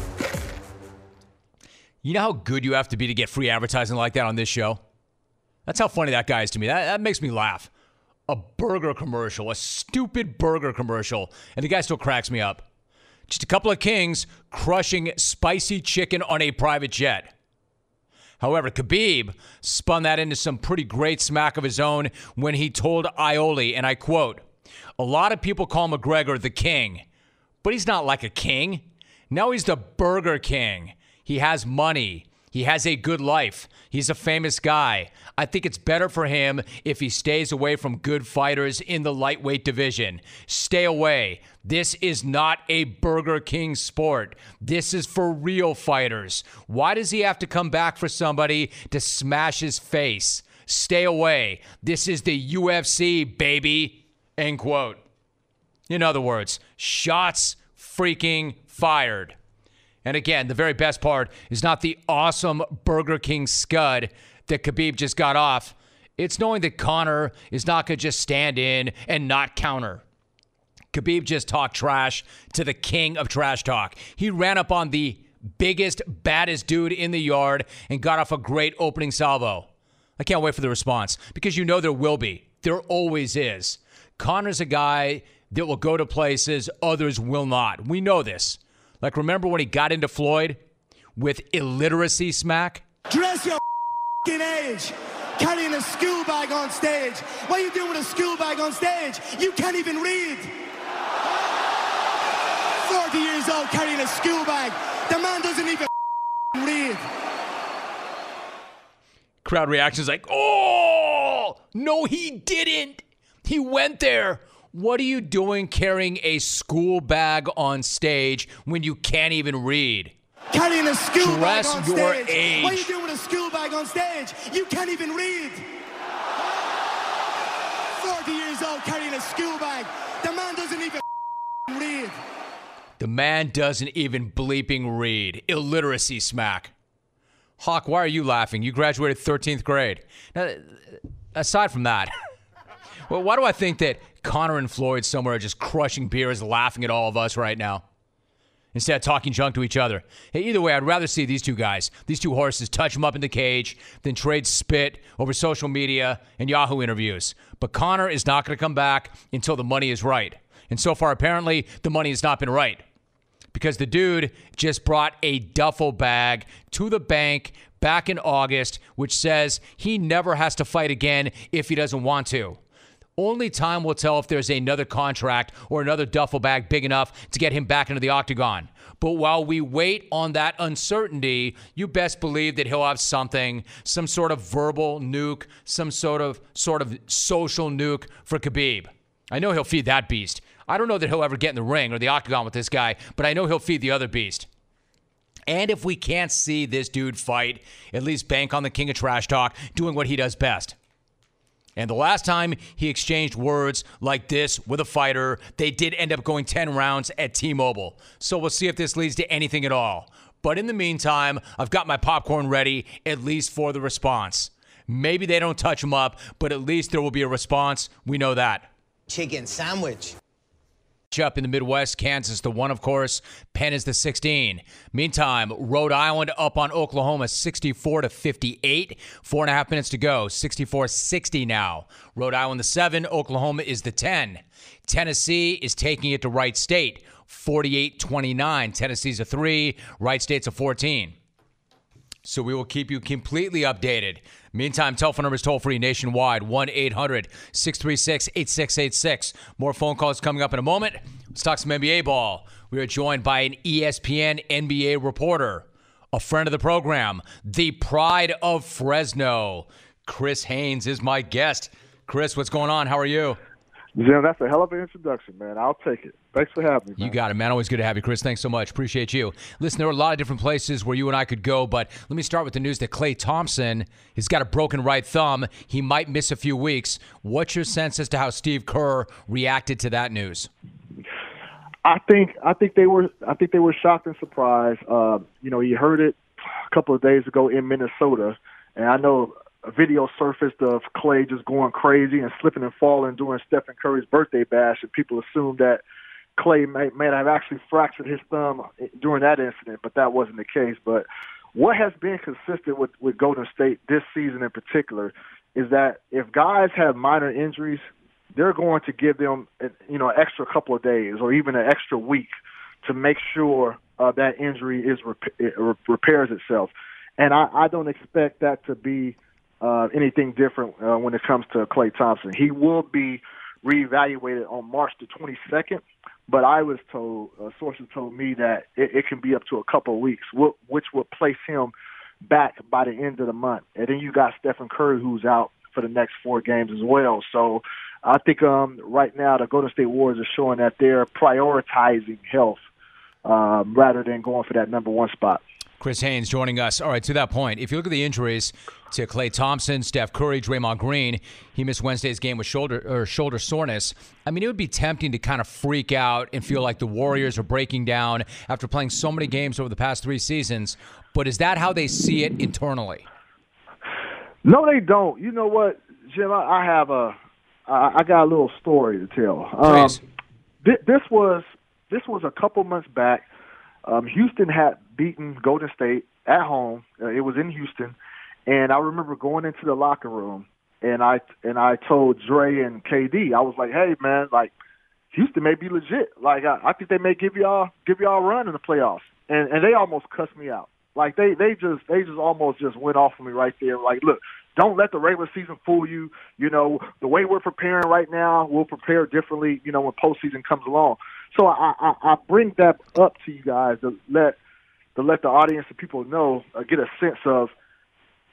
You know how good you have to be to get free advertising like that on this show? That's how funny that guy is to me. That makes me laugh. A burger commercial, a stupid burger commercial, and the guy still cracks me up. Just a couple of kings crushing spicy chicken on a private jet. However, Khabib spun that into some pretty great smack of his own when he told Iole, and I quote, "A lot of people call McGregor the king, but he's not like a king. Now he's the Burger King. He has money. He has a good life. He's a famous guy. I think it's better for him if he stays away from good fighters in the lightweight division. Stay away. This is not a Burger King sport. This is for real fighters. Why does he have to come back for somebody to smash his face? Stay away. This is the UFC, baby." End quote. In other words, shots freaking fired. And again, the very best part is not the awesome Burger King scud that Khabib just got off. It's knowing that Conor is not going to just stand in and not counter. Khabib just talked trash to the king of trash talk. He ran up on the biggest, baddest dude in the yard and got off a great opening salvo. I can't wait for the response because you know there will be. There always is. Conor's a guy that will go to places others will not. We know this. Like, remember when he got into Floyd with illiteracy smack? Dress your age, carrying a school bag on stage. What are you doing with a school bag on stage? You can't even read. 40 years old carrying a school bag. The man doesn't even read. Crowd reaction is like, oh, no, he didn't. He went there. What are you doing carrying a school bag on stage when you can't even read? Carrying a school bag on stage. Dress your age. What are you doing with a school bag on stage? You can't even read. 40 years old carrying a school bag. The man doesn't even read. The man doesn't even bleeping read. Illiteracy smack. Hawk, why are you laughing? You graduated 13th grade. Now, aside from that, well, why do I think that Connor and Floyd somewhere are just crushing beers, laughing at all of us right now, instead of talking junk to each other? Hey, either way, I'd rather see these two guys, these two horses, touch them up in the cage than trade spit over social media and Yahoo interviews. But Connor is not going to come back until the money is right. And so far, apparently, the money has not been right. Because the dude just brought a duffel bag to the bank back in August, which says he never has to fight again if he doesn't want to. Only time will tell if there's another contract or another duffel bag big enough to get him back into the octagon. But while we wait on that uncertainty, you best believe that he'll have something, some sort of verbal nuke, some sort of social nuke for Khabib. I know he'll feed that beast. I don't know that he'll ever get in the ring or the octagon with this guy, but I know he'll feed the other beast. And if we can't see this dude fight, at least bank on the king of trash talk doing what he does best. And the last time he exchanged words like this with a fighter, they did end up going 10 rounds at T-Mobile. So we'll see if this leads to anything at all. But in the meantime, I've got my popcorn ready, at least for the response. Maybe they don't touch him up, but at least there will be a response. We know that. Chicken sandwich. Up in the Midwest, Kansas the 1, of course. Penn is the 16. Meantime, Rhode Island up on Oklahoma 64-58. 4.5 minutes to go. 64-60 now. Rhode Island the 7. Oklahoma is the 10. Tennessee is taking it to Wright State 48-29. Tennessee's a 3. Wright State's a 14. So we will keep you completely updated. Meantime, telephone number is toll-free nationwide, 1-800-636-8686. More phone calls coming up in a moment. Let's talk some NBA ball. We are joined by an ESPN NBA reporter, a friend of the program, the pride of Fresno. Chris Haynes is my guest. Chris, what's going on? How are you? Jim, that's a hell of an introduction, man. I'll take it. Thanks for having me, man. You got it, man. Always good to have you, Chris. Thanks so much. Appreciate you. Listen, there are a lot of different places where you and I could go, but let me start with the news that Klay Thompson has got a broken right thumb. He might miss a few weeks. What's your sense as to how Steve Kerr reacted to that news? I think they were shocked and surprised. You heard it a couple of days ago in Minnesota, and I know a video surfaced of Klay just going crazy and slipping and falling during Stephen Curry's birthday bash, and people assumed that Klay may have actually fractured his thumb during that incident, but that wasn't the case. But what has been consistent with Golden State this season in particular is that if guys have minor injuries, they're going to give them an extra couple of days or even an extra week to make sure that injury repairs itself. And I don't expect that to be anything different when it comes to Klay Thompson. He will be reevaluated on March the 22nd. But I was told, sources told me that it can be up to a couple of weeks, which would place him back by the end of the month. And then you got Stephen Curry, who's out for the next 4 games as well. So I think right now the Golden State Warriors are showing that they're prioritizing health rather than going for that number 1 spot. Chris Haynes joining us. All right, to that point, if you look at the injuries to Klay Thompson, Steph Curry, Draymond Green, he missed Wednesday's game with shoulder soreness. I mean, it would be tempting to kind of freak out and feel like the Warriors are breaking down after playing so many games over the past 3 seasons. But is that how they see it internally? No, they don't. You know what, Jim? I got a little story to tell. This was a couple months back. Houston had beaten Golden State at home. It was in Houston, and I remember going into the locker room, and I told Dre and KD, I was like, "Hey, man, like Houston may be legit. Like I think they may give y'all a run in the playoffs." And they almost cussed me out. Like they just almost just went off on me right there. Like, look, don't let the regular season fool you. You know, the way we're preparing right now, we'll prepare differently, when postseason comes along. So I bring that up to you guys to let the audience and people know, get a sense of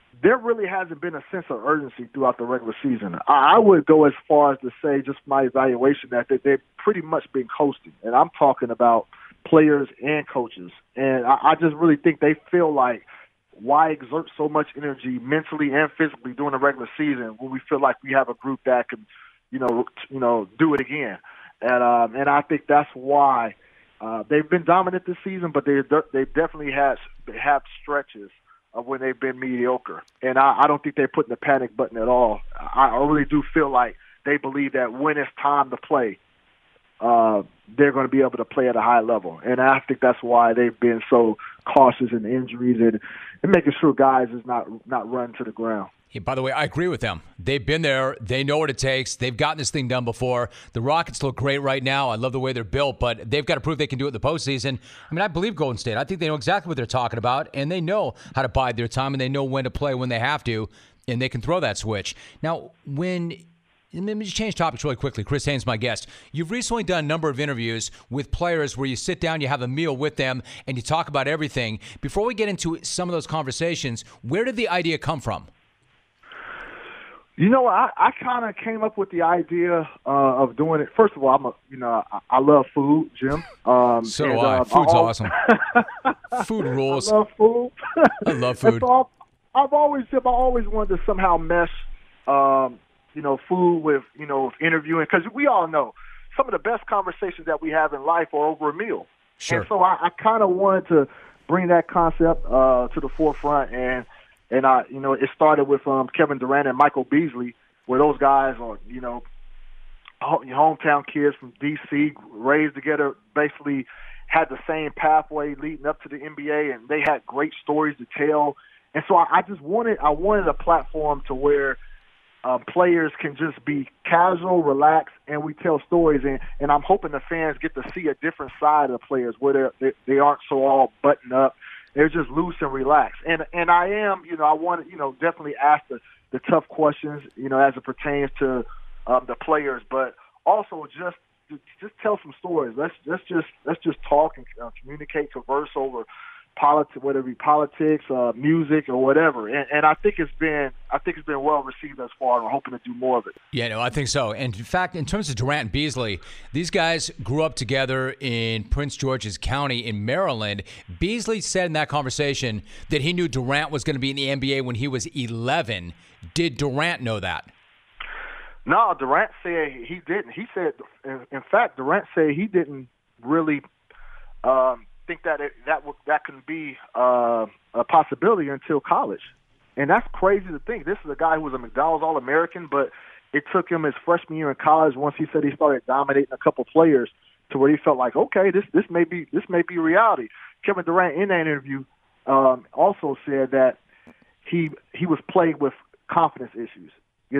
there really hasn't been a sense of urgency throughout the regular season. I would go as far as to say, just my evaluation, that they've pretty much been coasting. And I'm talking about players and coaches. And I just really think they feel like, why exert so much energy mentally and physically during the regular season when we feel like we have a group that can, do it again. And I think that's why they've been dominant this season, but they definitely have stretches of when they've been mediocre. And I don't think they're putting the panic button at all. I really do feel like they believe that when it's time to play, they're going to be able to play at a high level. And I think that's why they've been so cautious in injuries and making sure guys is not run to the ground. Hey, by the way, I agree with them. They've been there. They know what it takes. They've gotten this thing done before. The Rockets look great right now. I love the way they're built, but they've got to prove they can do it in the postseason. I mean, I believe Golden State. I think they know exactly what they're talking about, and they know how to bide their time, and they know when to play when they have to, and they can throw that switch. Now, let me just change topics really quickly. Chris Haynes, my guest. You've recently done a number of interviews with players where you sit down, you have a meal with them, and you talk about everything. Before we get into some of those conversations, where did the idea come from? I kind of came up with the idea of doing it. First of all, I love food, Jim. So do I. Food's awesome. Food rules. I love food. I love food. So I've always wanted to somehow mesh, food with, interviewing, because we all know some of the best conversations that we have in life are over a meal. Sure. And so I kind of wanted to bring that concept to the forefront, and it started with Kevin Durant and Michael Beasley, where those guys are, hometown kids from D.C., raised together, basically had the same pathway leading up to the NBA, and they had great stories to tell. And so I wanted a platform to where players can just be casual, relaxed, and we tell stories. And I'm hoping the fans get to see a different side of the players, where they aren't so all buttoned up. They're just loose and relaxed. And I am, I want to, definitely ask the tough questions, as it pertains to the players, but also just tell some stories. Let's just talk and communicate, converse over politics, whether it be politics, music, or whatever. And I think it's been well received thus far, and we're hoping to do more of it. Yeah, no, I think so. And in fact, in terms of Durant and Beasley, these guys grew up together in Prince George's County in Maryland. Beasley said in that conversation that he knew Durant was going to be in the NBA when he was 11. Did Durant know that? No, Durant said he didn't. He said, in fact, Durant said he didn't really think that can be a possibility until college. And that's crazy to think. This is a guy who was a McDonald's All-American, but it took him his freshman year in college, once he said he started dominating a couple players, to where he felt like, okay, this may be reality. Kevin Durant, in that interview, also said that he was plagued with confidence issues.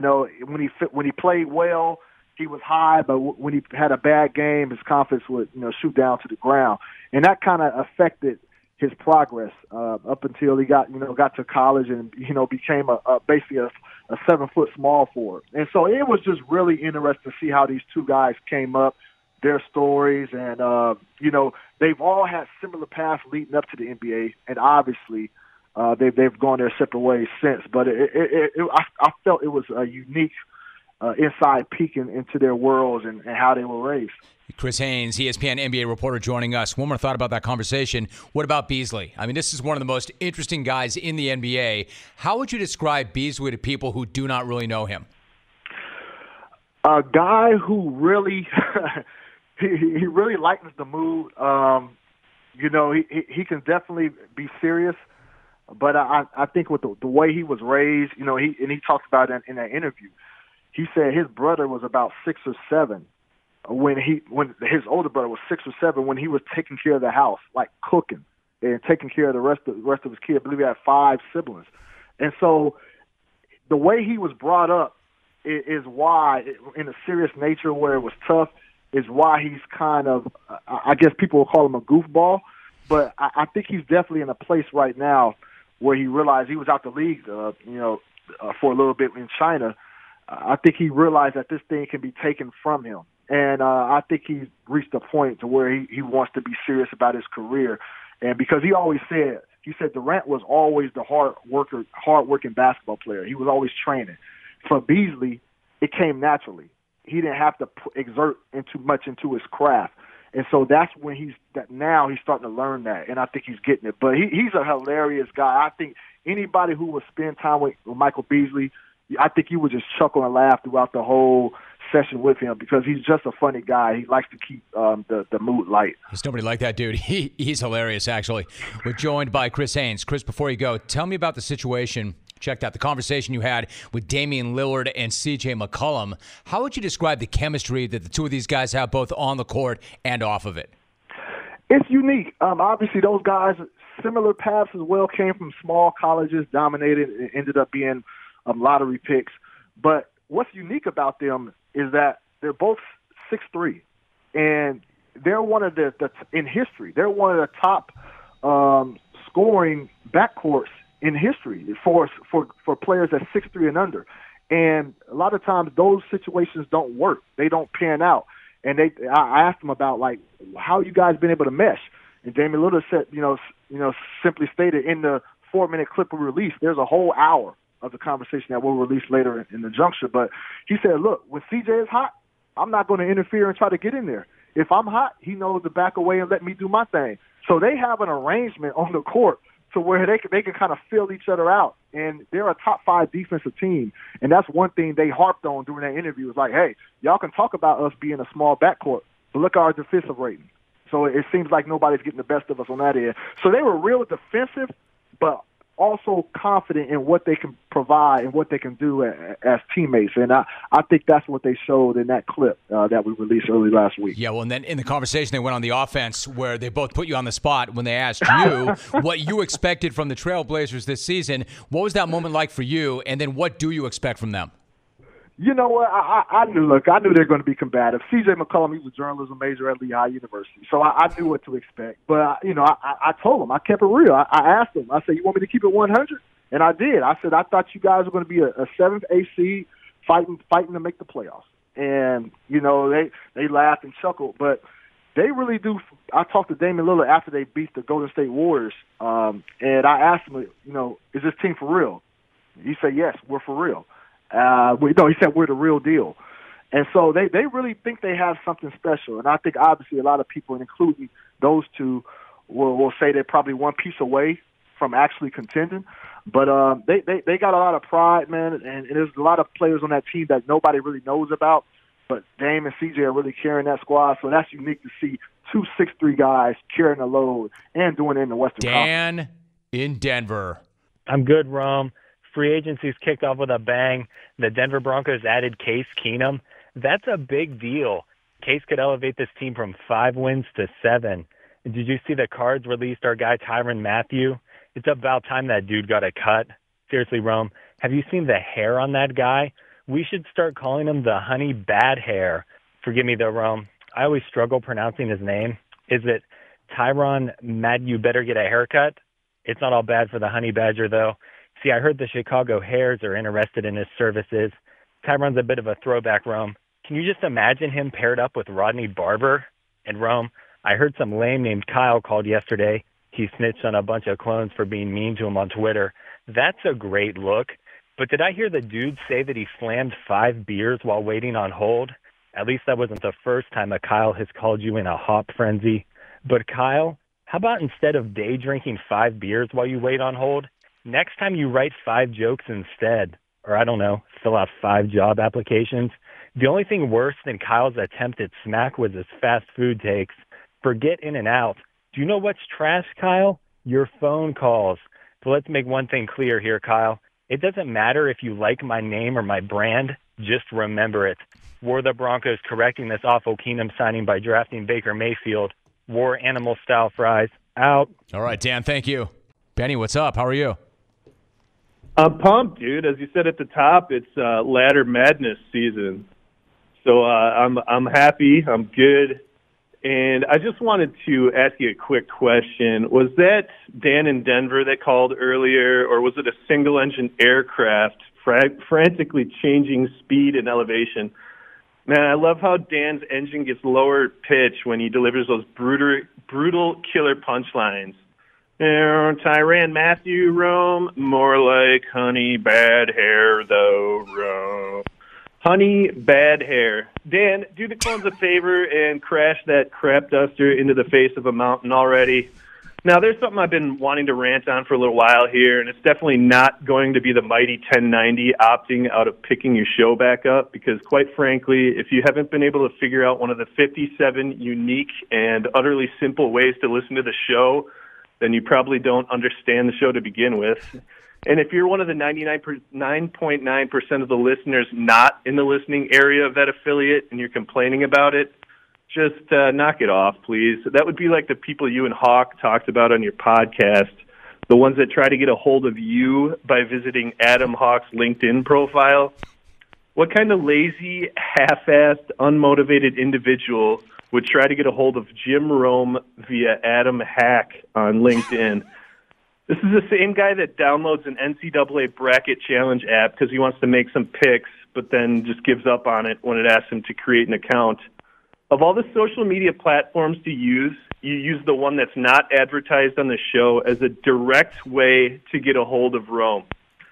When he played well, he was high, but when he had a bad game, his confidence would shoot down to the ground, and that kind of affected his progress up until he got to college and became basically a 7-foot small forward. And so it was just really interesting to see how these two guys came up, their stories, and they've all had similar paths leading up to the NBA, and obviously they've gone their separate ways since. But I felt it was a unique inside peek into their worlds and how they were raised. Chris Haynes, ESPN NBA reporter, joining us. One more thought about that conversation. What about Beasley? I mean, this is one of the most interesting guys in the NBA. How would you describe Beasley to people who do not really know him? A guy who really he really lightens the mood. He can definitely be serious, but I think with the way he was raised, he talked about it in that interview. He said his brother was about 6 or 7 when his older brother was 6 or 7 when he was taking care of the house, like cooking and taking care of the rest of his kids. I believe he had 5 siblings, and so the way he was brought up is why, in a serious nature where it was tough, is why he's kind of, I guess people will call him a goofball, but I think he's definitely in a place right now where he realized he was out the league, for a little bit in China. I think he realized that this thing can be taken from him. And I think he's reached a point to where he wants to be serious about his career. And because he always said, he said Durant was always the hard-working basketball player. He was always training. For Beasley, it came naturally. He didn't have to exert much into his craft. And so that's when now he's starting to learn that, and I think he's getting it. But he's a hilarious guy. I think anybody who would spend time with Michael Beasley, I think you would just chuckle and laugh throughout the whole session with him because he's just a funny guy. He likes to keep the mood light. There's nobody like that dude. He's hilarious, actually. We're joined by Chris Haynes. Chris, before you go, tell me about the situation. Checked out the conversation you had with Damian Lillard and C.J. McCollum. How would you describe the chemistry that the two of these guys have both on the court and off of it? It's unique. Obviously, those guys, similar paths as well, came from small colleges, dominated, and ended up being lottery picks. But what's unique about them is that they're both 6'3", and they're one of in history, they're one of the top scoring backcourts in history for players at 6'3" and under. And a lot of times those situations don't work. They don't pan out. And I asked them about, like, how you guys been able to mesh. And Damian Lillard said, simply stated in the 4-minute clip we released, there's a whole hour of the conversation that we'll release later in the juncture. But he said, look, when CJ is hot, I'm not going to interfere and try to get in there. If I'm hot, he knows to back away and let me do my thing. So they have an arrangement on the court to where they can kind of fill each other out. And they're a top 5 defensive team. And that's one thing they harped on during that interview. It's like, hey, y'all can talk about us being a small backcourt, but look at our defensive rating. So it seems like nobody's getting the best of us on that end. So they were real defensive, but also confident in what they can provide and what they can do as teammates. And I think that's what they showed in that clip that we released early last week. Yeah, well, and then in the conversation they went on the offense where they both put you on the spot when they asked you what you expected from the Trailblazers this season. What was that moment like for you, and then what do you expect from them? You know what? I knew they were going to be combative. C.J. McCollum, he was a journalism major at Lehigh University, so I knew what to expect. But, I told him. I kept it real. I asked him. I said, you want me to keep it 100? And I did. I said, I thought you guys were going to be a 7th AC fighting to make the playoffs. And, they laughed and chuckled. But they really do. I talked to Damian Lillard after they beat the Golden State Warriors, and I asked him, is this team for real? He said, yes, we're for real. He said we're the real deal. And so they really think they have something special. And I think obviously a lot of people, including those two, will say they're probably one piece away from actually contending. But they got a lot of pride, man, and there's a lot of players on that team that nobody really knows about. But Dame and CJ are really carrying that squad, so that's unique to see 2 6'3" guys carrying the load and doing it in the Western Conference. Dan in Denver. I'm good, Rome. Free agency's kicked off with a bang. The Denver Broncos added Case Keenum. That's a big deal. Case could elevate this team from 5 wins to 7. Did you see the Cards released our guy Tyrann Mathieu? It's about time that dude got a cut. Seriously, Rome, have you seen the hair on that guy? We should start calling him the Honey Bad Hair. Forgive me, though, Rome. I always struggle pronouncing his name. Is it Tyrann Mathieu better get a haircut? It's not all bad for the Honey Badger, though. See, I heard the Chicago Hares are interested in his services. Tyrann's a bit of a throwback, Rome. Can you just imagine him paired up with Rodney Barber? And Rome, I heard some lame named Kyle called yesterday. He snitched on a bunch of clones for being mean to him on Twitter. That's a great look. But did I hear the dude say that he slammed 5 beers while waiting on hold? At least that wasn't the first time a Kyle has called you in a hop frenzy. But Kyle, how about instead of day drinking 5 beers while you wait on hold, next time you write 5 jokes instead, or I don't know, fill out 5 job applications. The only thing worse than Kyle's attempt at smack was his fast food takes. Forget In-N-Out. Do you know what's trash, Kyle? Your phone calls. So let's make one thing clear here, Kyle. It doesn't matter if you like my name or my brand. Just remember it. Were the Broncos correcting this awful Keenum signing by drafting Baker Mayfield? War animal-style fries. Out. All right, Dan, thank you. Benny, what's up? How are you? I'm pumped, dude. As you said at the top, it's ladder madness season. So I'm happy. I'm good. And I just wanted to ask you a quick question. Was that Dan in Denver that called earlier, or was it a single-engine aircraft frantically changing speed and elevation? Man, I love how Dan's engine gets lower pitch when he delivers those brutal killer punchlines. Tyrann Mathieu, Rome. More like honey, bad hair, though, Rome. Honey, bad hair. Dan, do the clones a favor and crash that crap duster into the face of a mountain already. Now, there's something I've been wanting to rant on for a little while here, and it's definitely not going to be the mighty 1090 opting out of picking your show back up, because quite frankly, if you haven't been able to figure out one of the 57 unique and utterly simple ways to listen to the show, then you probably don't understand the show to begin with. And if you're one of the 99.9% of the listeners not in the listening area of that affiliate and you're complaining about it, just knock it off, please. That would be like the people you and Hawk talked about on your podcast, the ones that try to get a hold of you by visiting Adam Hawk's LinkedIn profile. What kind of lazy, half-assed, unmotivated individual would try to get a hold of Jim Rome via Adam Hack on LinkedIn? This is the same guy that downloads an NCAA bracket challenge app because he wants to make some picks, but then just gives up on it when it asks him to create an account. Of all the social media platforms to use, you use the one that's not advertised on the show as a direct way to get a hold of Rome.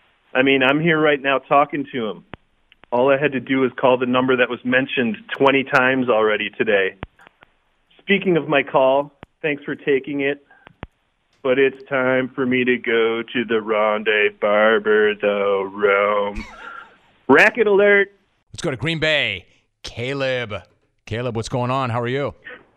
I mean, I'm here right now talking to him. All I had to do was call the number that was mentioned 20 times already today. Speaking of my call, thanks for taking it, but it's time for me to go to the Ronde Barber, though, Rome. Racket alert! Let's go to Green Bay. Caleb, what's going on? How are you?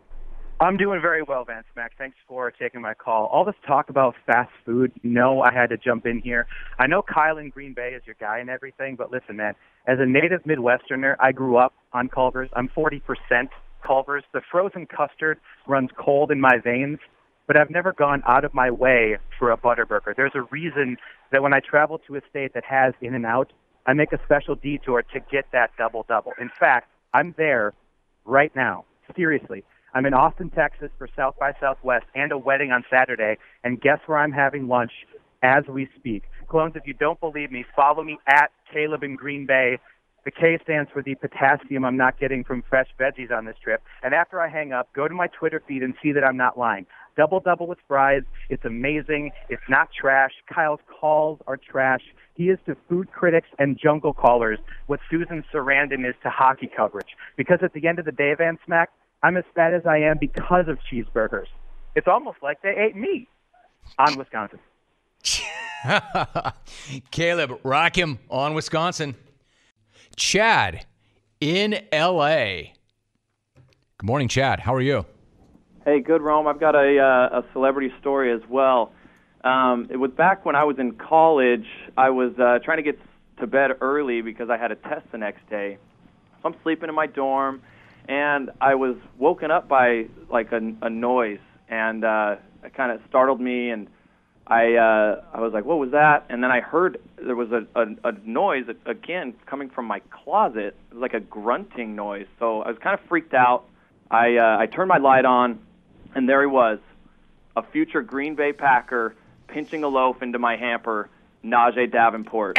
I'm doing very well, Van Smack. Thanks for taking my call. All this talk about fast food, I had to jump in here. I know Kyle in Green Bay is your guy and everything, but listen, man, as a native Midwesterner, I grew up on Culver's. I'm 40% Culver's. The frozen custard runs cold in my veins, but I've never gone out of my way for a Butterburger. There's a reason that when I travel to a state that has In-N-Out, I make a special detour to get that double-double. In fact, I'm there right now. Seriously. I'm in Austin, Texas for South by Southwest and a wedding on Saturday, and guess where I'm having lunch as we speak? Clones, if you don't believe me, follow me at Caleb in Green Bay. The K stands for the potassium I'm not getting from fresh veggies on this trip. And after I hang up, go to my Twitter feed and see that I'm not lying. Double-double with fries. It's amazing. It's not trash. Kyle's calls are trash. He is to food critics and jungle callers what Susan Sarandon is to hockey coverage. Because at the end of the day, Van Smack, I'm as fat as I am because of cheeseburgers. It's almost like they ate me on Wisconsin. Caleb, rock him on Wisconsin. Chad in L.A. Good morning, Chad. How are you? Hey, good, Rome. I've got a celebrity story as well. It was back when I was in college. I was trying to get to bed early because I had a test the next day. So I'm sleeping in my dorm, and I was woken up by like a noise, and it kind of startled me, and I was like, what was that? And then I heard there was a noise, again, coming from my closet. It was like a grunting noise. So I was kind of freaked out. I turned my light on, and there he was, a future Green Bay Packer pinching a loaf into my hamper, Najee Davenport.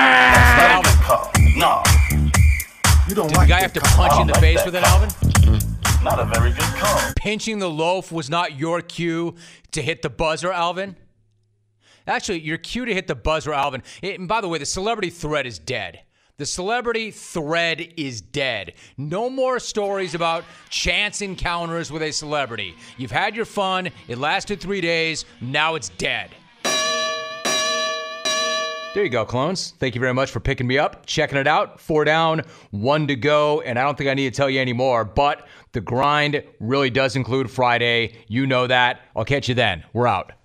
No. You don't Did the guy have to punch you in the face with it, Alvin? Not a very good call. Pinching the loaf was not your cue to hit the buzzer, Alvin? Actually, your cue to hit the buzzer, Alvin. And by the way, the celebrity thread is dead. The celebrity thread is dead. No more stories about chance encounters with a celebrity. You've had your fun. It lasted 3 days. Now it's dead. There you go, clones. Thank you very much for picking me up, checking it out. 4 down, 1 to go, and I don't think I need to tell you anymore, but the grind really does include Friday. You know that. I'll catch you then. We're out.